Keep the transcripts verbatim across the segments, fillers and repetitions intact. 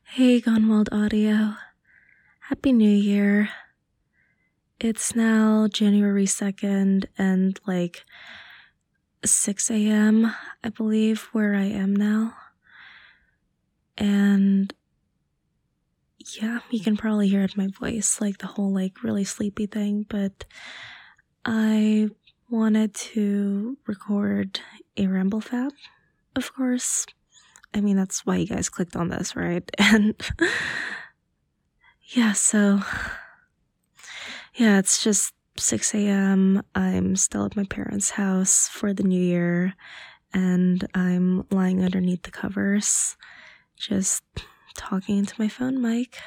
Hey, Gunwald Audio. Happy New Year. It's now January second and like six a.m., I believe, where I am now. And yeah, you can probably hear it in my voice, like the whole like really sleepy thing, but I wanted to record a Ramble Fab, of course. I mean, that's why you guys clicked on this, right? And yeah, so yeah, it's just six a.m. I'm still at my parents' house for the new year, and I'm lying underneath the covers, just talking into my phone mic.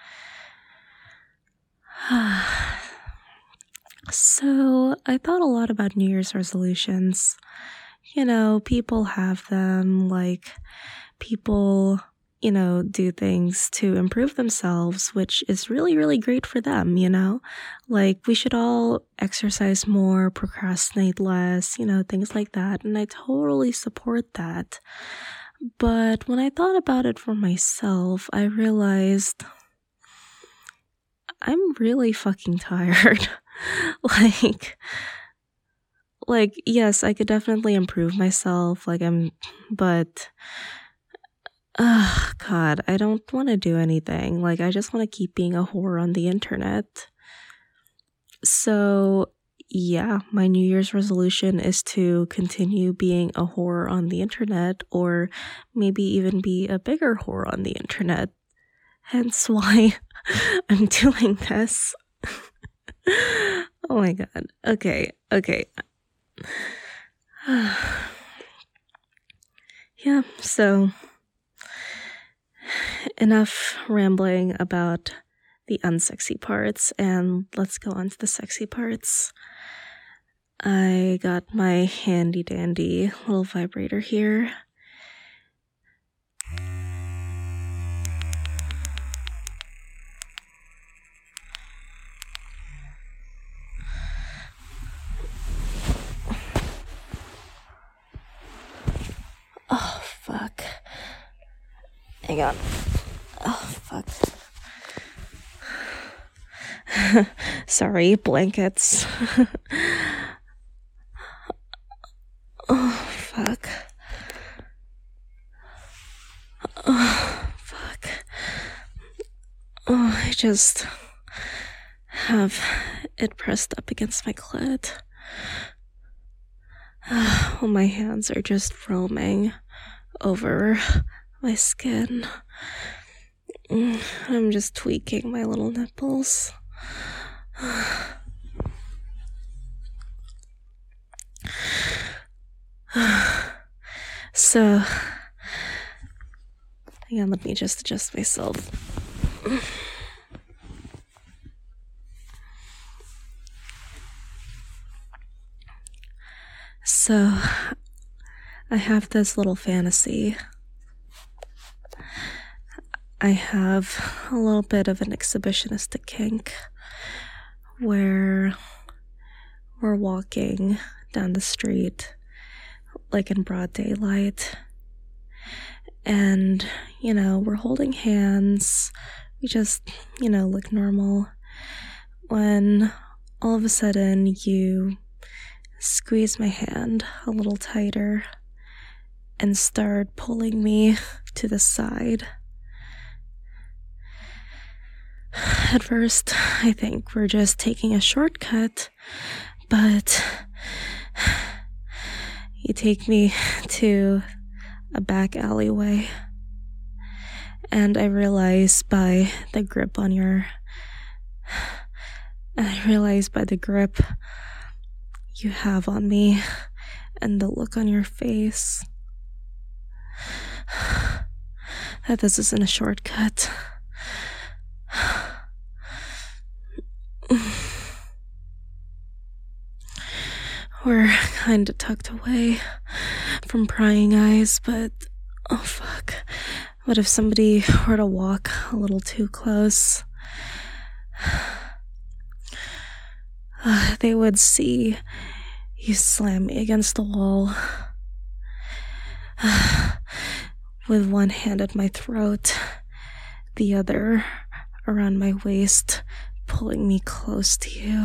So I thought a lot about New Year's resolutions. You know, people have them, like, people, you know, do things to improve themselves, which is really, really great for them, you know? Like, we should all exercise more, procrastinate less, you know, things like that, and I totally support that. But when I thought about it for myself, I realized I'm really fucking tired. like... Like, yes, I could definitely improve myself, like, I'm, but, oh, God, I don't want to do anything, like, I just want to keep being a whore on the internet. So, yeah, my New Year's resolution is to continue being a whore on the internet, or maybe even be a bigger whore on the internet, hence why I'm doing this. Oh my God, okay, okay. Yeah, so enough rambling about the unsexy parts, and let's go on to the sexy parts. I got my handy dandy little vibrator here. Oh, fuck. Hang on. Oh, fuck. Sorry, blankets. Oh, fuck. Oh, fuck. Oh, I just have it pressed up against my clit. Oh, my hands are just roaming over my skin. I'm just tweaking my little nipples. So, hang on, let me just adjust myself. So, I have this little fantasy. I have a little bit of an exhibitionistic kink where we're walking down the street, like in broad daylight, and, you know, we're holding hands, we just, you know, look normal, when all of a sudden you squeeze my hand a little tighter and start pulling me to the side. At first, I think we're just taking a shortcut, but you take me to a back alleyway, and I realize by the grip on your, I realize by the grip you have on me and the look on your face that this isn't a shortcut. We're kinda tucked away from prying eyes, but oh fuck, what if somebody were to walk a little too close? Uh, they would see you slam me against the wall with one hand at my throat the other around my waist, pulling me close to you.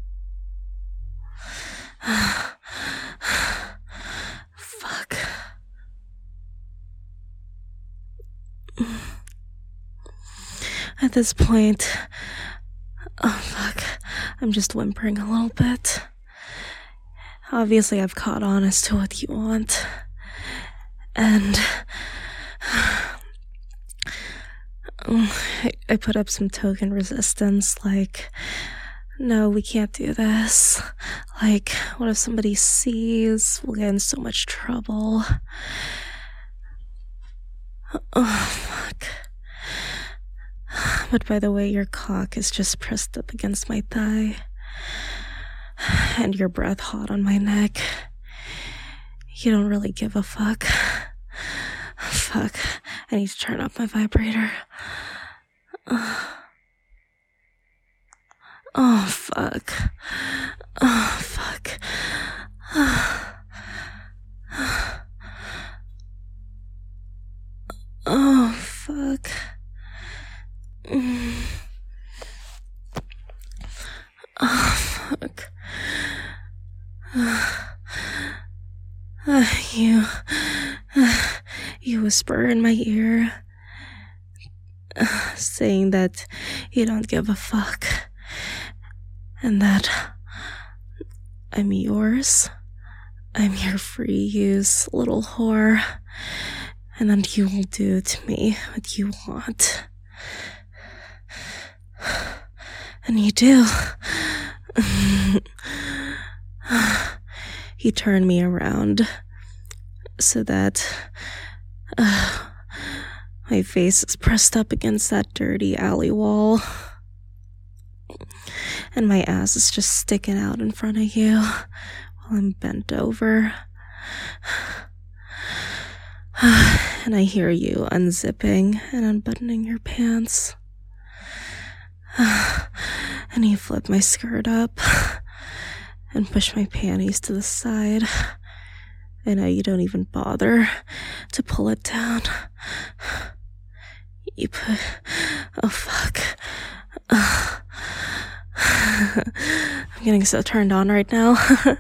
Fuck. At this point, oh fuck, I'm just whimpering a little bit. Obviously, I've caught on as to what you want. And I, I put up some token resistance, like, no, we can't do this. Like, what if somebody sees? We'll get in so much trouble. Oh, fuck. But by the way, your cock is just pressed up against my thigh. And your breath hot on my neck. You don't really give a fuck. Fuck. I need to turn up my vibrator. Oh, fuck. Oh, fuck. Oh, fuck. Oh, fuck. Uh, you, uh, you whisper in my ear, uh, saying that you don't give a fuck, and that I'm yours, I'm your free use little whore, and that you will do to me what you want. And you do. You turn me around so that uh, my face is pressed up against that dirty alley wall, and my ass is just sticking out in front of you while I'm bent over. And I hear you unzipping and unbuttoning your pants. And you flip my skirt up and push my panties to the side. I know you don't even bother to pull it down. You put... Oh, fuck. I'm getting so turned on right now.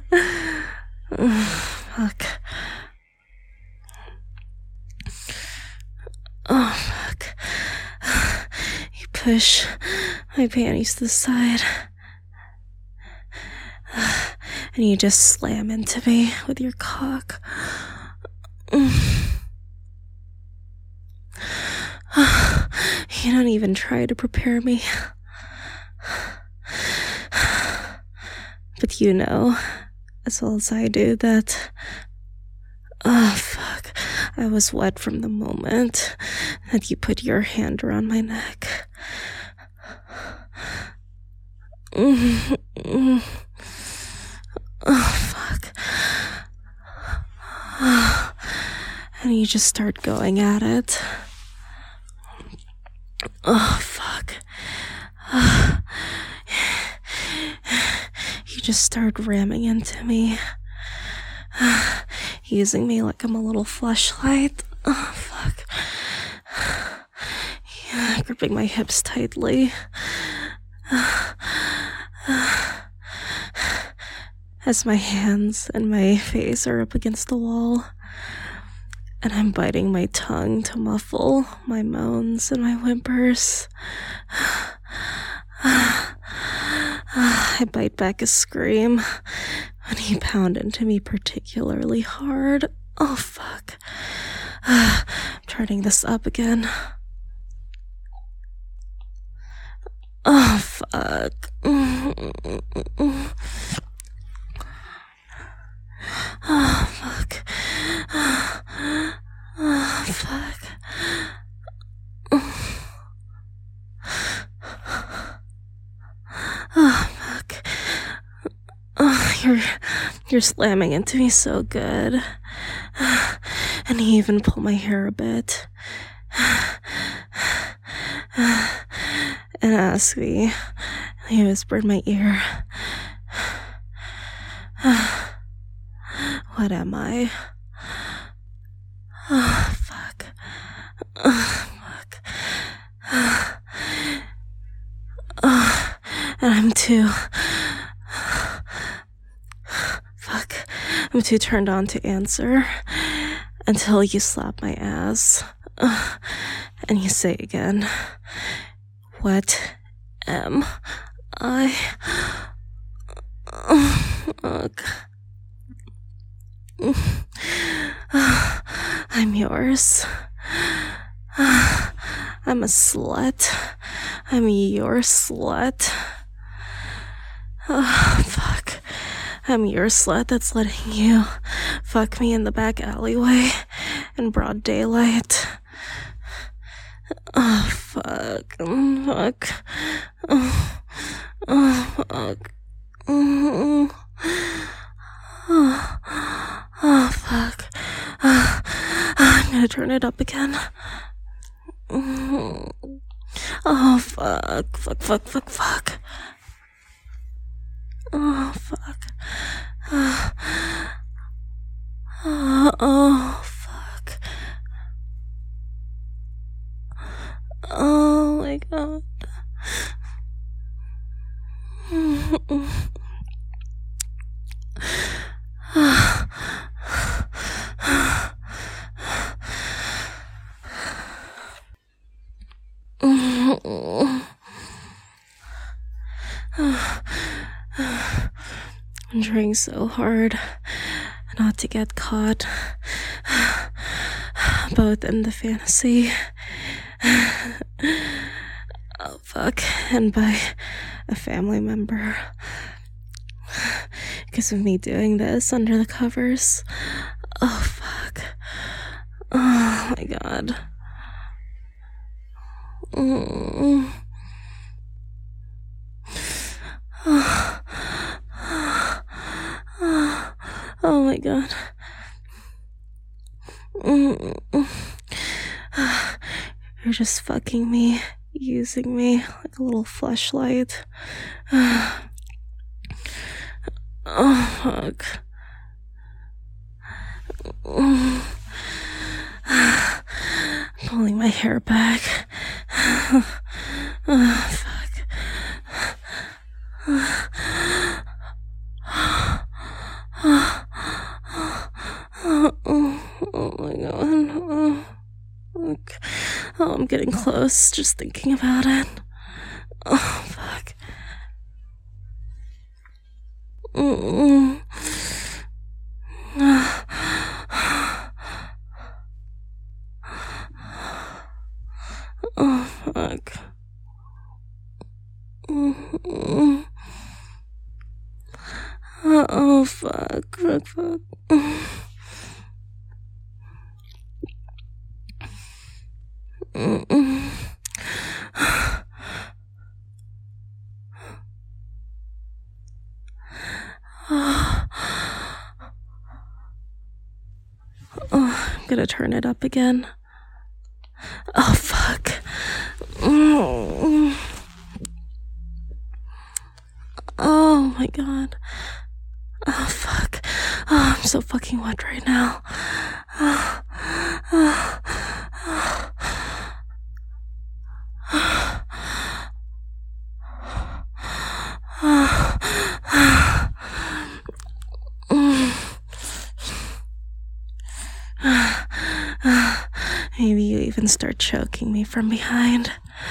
Fuck. Oh, fuck. You push my panties to the side. And you just slam into me with your cock. You don't even try to prepare me. But you know, as well as I do, that... Oh, fuck. I was wet from the moment that you put your hand around my neck. Oh, fuck. And you just start going at it. Oh, fuck. You just start ramming into me, using me like I'm a little fleshlight. Oh, fuck. Yeah, gripping my hips tightly. As my hands and my face are up against the wall, and I'm biting my tongue to muffle my moans and my whimpers. I bite back a scream when you pound into me particularly hard. Oh, fuck. I'm turning this up again. Oh, fuck. Oh, fuck. Oh, fuck. Oh, fuck. Oh, you're, you're slamming into me so good. And you even pull my hair a bit. And ask me, he whispered in my ear, what am I? Oh, fuck. Oh, fuck. too... Fuck. I'm too turned on to answer. Until you slap my ass. Uh, and you say again, what am I? Uh, uh, I'm yours. Uh, I'm a slut. I'm your slut. Oh, fuck. I'm your slut that's letting you fuck me in the back alleyway in broad daylight. Oh, fuck. Oh, fuck. Oh, oh fuck. Oh, oh, oh fuck. Oh, I'm gonna turn it up again. Oh, fuck. Fuck, fuck, fuck, fuck. Oh, fuck. Oh, oh, oh, fuck. Oh my god. I'm trying so hard not to get caught, both in the fantasy, oh fuck, and by a family member, because of me doing this under the covers. Oh fuck. Oh my god. Mm. Oh. Oh my god. Mm. You're just fucking me, using me like a little fleshlight. Oh fuck. Pulling my hair back. Oh fuck. Oh my god. Oh, fuck. Oh, I'm getting close just thinking about it. Oh fuck. Mm-mm. Oh fuck. Mm-mm. Oh fuck, fuck, fuck. Mm-mm. Oh, I'm gonna turn it up again. Oh fuck. Mm. Oh my god. Oh fuck. Oh, I'm so fucking wet right now. Oh, oh, oh. Maybe you even start choking me from behind.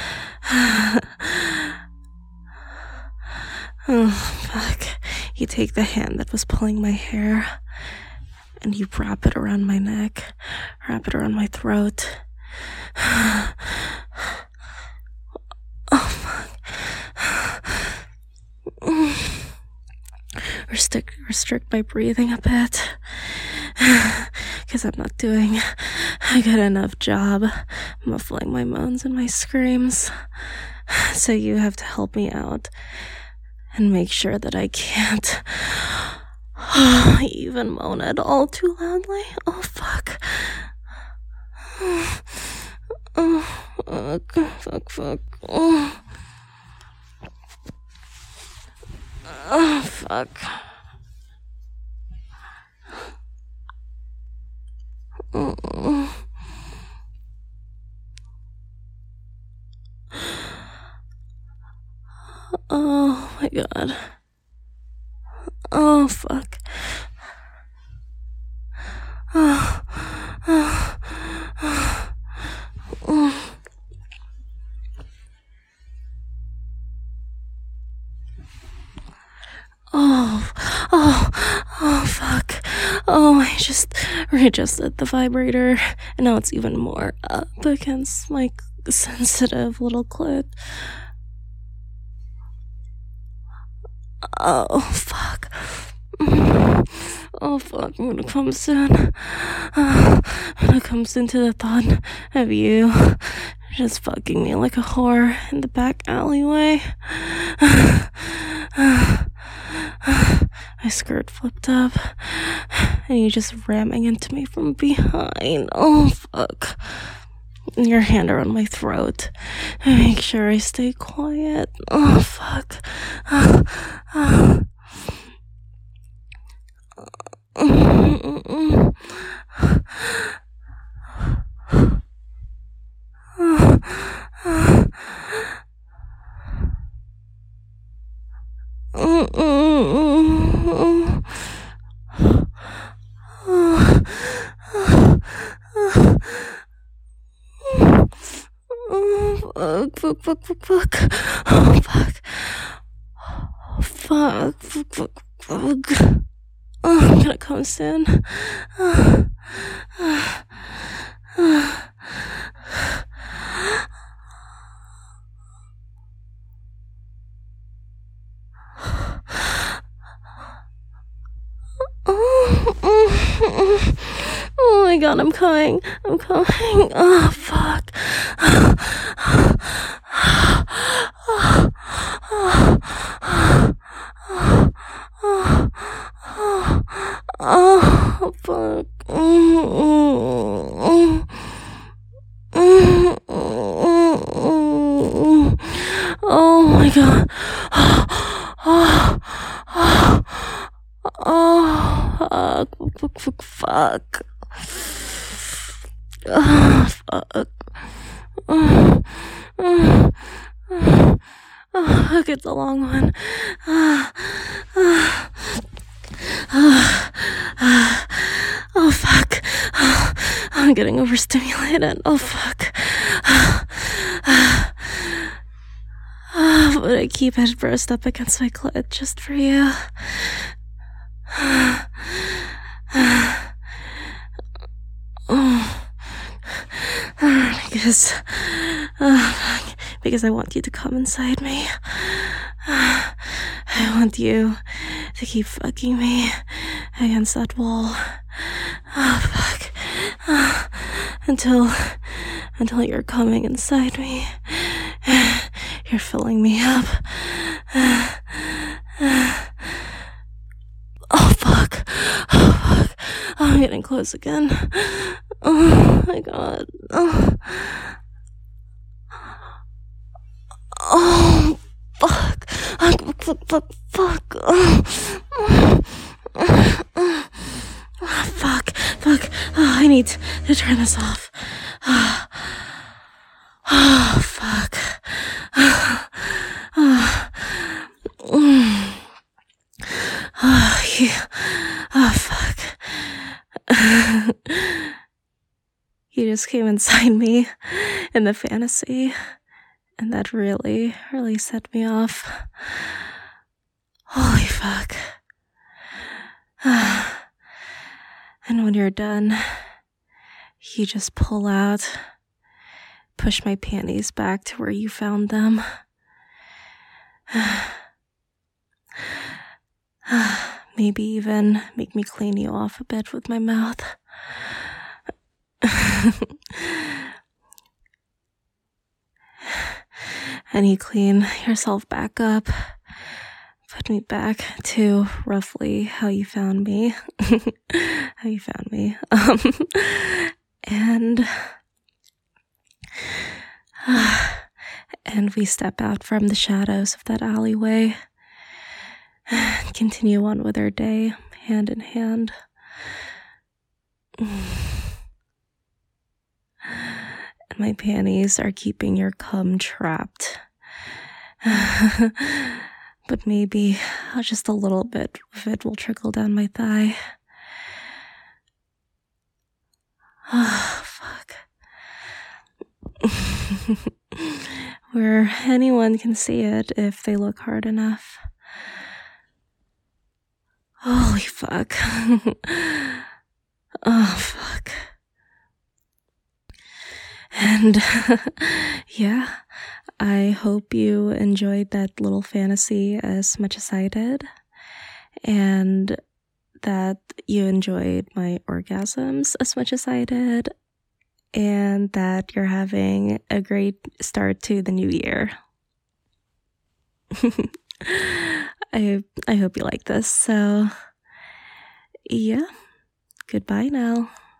Oh, fuck. You take the hand that was pulling my hair and you wrap it around my neck, wrap it around my throat. Oh, fuck. Restrict, restrict my breathing a bit. Because I'm not doing a good enough job muffling my moans and my screams. So you have to help me out and make sure that I can't even moan at all too loudly. Oh, fuck. Oh, fuck, fuck, fuck. Oh, oh fuck. Oh. Oh my god. Oh, fuck. Oh, oh, oh, oh. Oh, oh, oh, fuck. Oh, I just readjusted the vibrator, and now it's even more up against my sensitive little clit. Oh, fuck. Oh, fuck, I'm gonna come soon. Uh, I'm gonna come soon to the thought of you just fucking me like a whore in the back alleyway. My skirt flipped up, and you just ramming into me from behind. Oh, fuck. Your hand around my throat. Make sure I stay quiet. Oh, fuck. Uh, uh. Oh, fuck, fuck, fuck, fuck, fuck. Oh, fuck. Fuck, fuck, fuck, fuck. Oh, I'm gonna come soon. Uh, uh, uh. Oh, oh, oh my god, I'm coming. I'm coming. Oh, fuck. Oh, fuck. Oh my god. Oh, oh, fuck, fuck, fuck. Oh, fuck. Oh, oh, oh, oh, it's a long one. Oh, oh, oh, oh, oh fuck. Oh, I'm getting overstimulated. Oh, fuck. Oh, oh, but I keep it braced up against my clit just for you. Oh, because, uh, because I want you to come inside me. Uh, I want you to keep fucking me against that wall. Oh, fuck. Uh, until, until you're coming inside me. You're filling me up. Uh, uh, oh, fuck. Oh, fuck. Oh, I'm getting close again. Oh, my God. Oh, oh fuck. Oh, fuck, fuck, fuck. Oh, oh, oh, oh, fuck, fuck. Oh, I need to turn this off. Oh, oh fuck. Oh, oh, oh, oh, yeah. Oh, fuck. You just came inside me in the fantasy, and that really, really set me off. Holy fuck. And when you're done, you just pull out, push my panties back to where you found them. Maybe even make me clean you off a bit with my mouth. And you clean yourself back up, put me back to roughly how you found me. How you found me. Um, and uh, and we step out from the shadows of that alleyway and continue on with our day, hand in hand. And my panties are keeping your cum trapped. but maybe just a little bit of it will trickle down my thigh. Oh, fuck. Where anyone can see it if they look hard enough. Holy fuck. Oh, fuck. And yeah, I hope you enjoyed that little fantasy as much as I did, and that you enjoyed my orgasms as much as I did, and that you're having a great start to the new year. I I hope you like this. So, yeah, goodbye now.